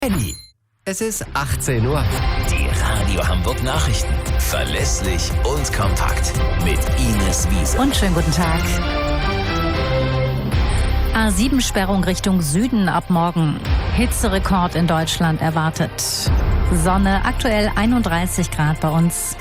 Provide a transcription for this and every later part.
Annie. Es ist 18 Uhr. Die Radio Hamburg Nachrichten. Verlässlich und kompakt. Mit Ines Wiese. Und schönen guten Tag. A7-Sperrung Richtung Süden ab morgen. Hitzerekord in Deutschland erwartet. Sonne, aktuell 31 Grad bei uns.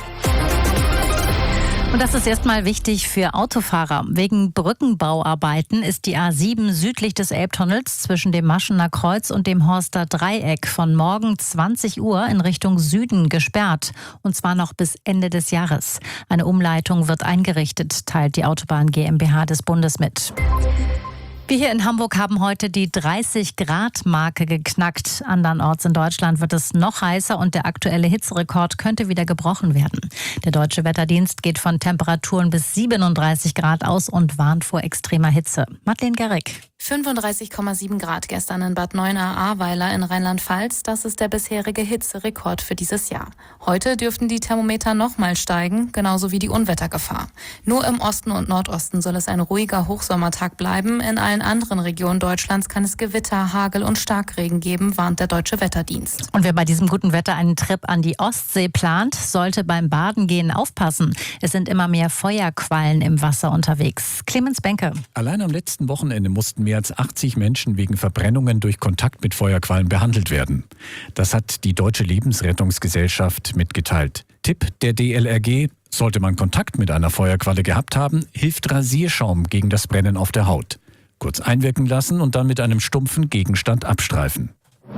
Und das ist erstmal wichtig für Autofahrer. Wegen Brückenbauarbeiten ist die A7 südlich des Elbtunnels zwischen dem Maschener Kreuz und dem Horster Dreieck von morgen 20 Uhr in Richtung Süden gesperrt. Und zwar noch bis Ende des Jahres. Eine Umleitung wird eingerichtet, teilt die Autobahn GmbH des Bundes mit. Wir hier in Hamburg haben heute die 30-Grad-Marke geknackt. Andernorts in Deutschland wird es noch heißer und der aktuelle Hitzerekord könnte wieder gebrochen werden. Der Deutsche Wetterdienst geht von Temperaturen bis 37 Grad aus und warnt vor extremer Hitze. Madeleine Gerrick. 35,7 Grad gestern in Bad Neuenahr-Ahrweiler in Rheinland-Pfalz. Das ist der bisherige Hitzerekord für dieses Jahr. Heute dürften die Thermometer nochmal steigen, genauso wie die Unwettergefahr. Nur im Osten und Nordosten soll es ein ruhiger Hochsommertag bleiben. In allen anderen Regionen Deutschlands kann es Gewitter, Hagel und Starkregen geben, warnt der Deutsche Wetterdienst. Und wer bei diesem guten Wetter einen Trip an die Ostsee plant, sollte beim Badengehen aufpassen. Es sind immer mehr Feuerquallen im Wasser unterwegs. Clemens Benke. Allein am letzten Wochenende mussten mehr als 80 Menschen wegen Verbrennungen durch Kontakt mit Feuerquallen behandelt werden. Das hat die Deutsche Lebensrettungsgesellschaft mitgeteilt. Tipp der DLRG: Sollte man Kontakt mit einer Feuerqualle gehabt haben, hilft Rasierschaum gegen das Brennen auf der Haut. Kurz einwirken lassen und dann mit einem stumpfen Gegenstand abstreifen.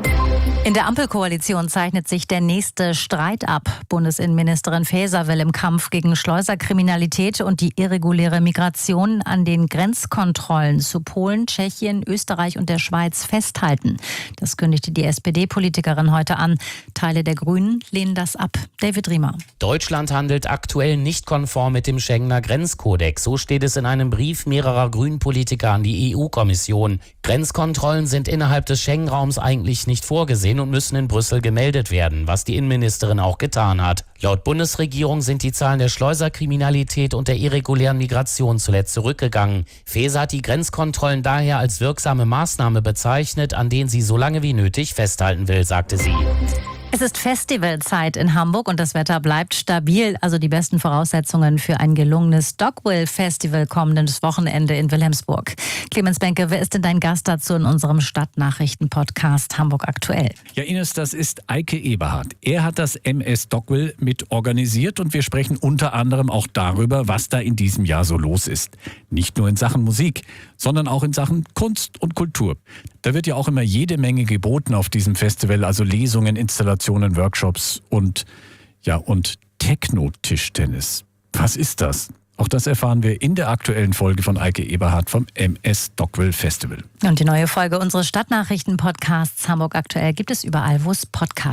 In der Ampelkoalition zeichnet sich der nächste Streit ab. Bundesinnenministerin Faeser will im Kampf gegen Schleuserkriminalität und die irreguläre Migration an den Grenzkontrollen zu Polen, Tschechien, Österreich und der Schweiz festhalten. Das kündigte die SPD-Politikerin heute an. Teile der Grünen lehnen das ab. David Riemer. Deutschland handelt aktuell nicht konform mit dem Schengener Grenzkodex. So steht es in einem Brief mehrerer Grünen-Politiker an die EU-Kommission. Grenzkontrollen sind innerhalb des Schengen-Raums eigentlich nicht vorgesehen und müssen in Brüssel gemeldet werden, was die Innenministerin auch getan hat. Laut Bundesregierung sind die Zahlen der Schleuserkriminalität und der irregulären Migration zuletzt zurückgegangen. Faeser hat die Grenzkontrollen daher als wirksame Maßnahme bezeichnet, an denen sie so lange wie nötig festhalten will, sagte sie. Es ist Festivalzeit in Hamburg und das Wetter bleibt stabil. Also die besten Voraussetzungen für ein gelungenes Dogville-Festival kommendes Wochenende in Wilhelmsburg. Clemens Benke, wer ist denn dein Gast dazu in unserem Stadtnachrichten-Podcast Hamburg aktuell? Ja, Ines, das ist Eike Eberhardt. Er hat das MS Dogville mit organisiert und wir sprechen unter anderem auch darüber, was da in diesem Jahr so los ist. Nicht nur in Sachen Musik, sondern auch in Sachen Kunst und Kultur. Da wird ja auch immer jede Menge geboten auf diesem Festival, also Lesungen, Installationen, Workshops und Techno-Tischtennis. Was ist das? Auch das erfahren wir in der aktuellen Folge von Eike Eberhardt vom MS Dogville Festival. Und die neue Folge unseres Stadtnachrichten-Podcasts Hamburg aktuell gibt es überall, wo es Podcasts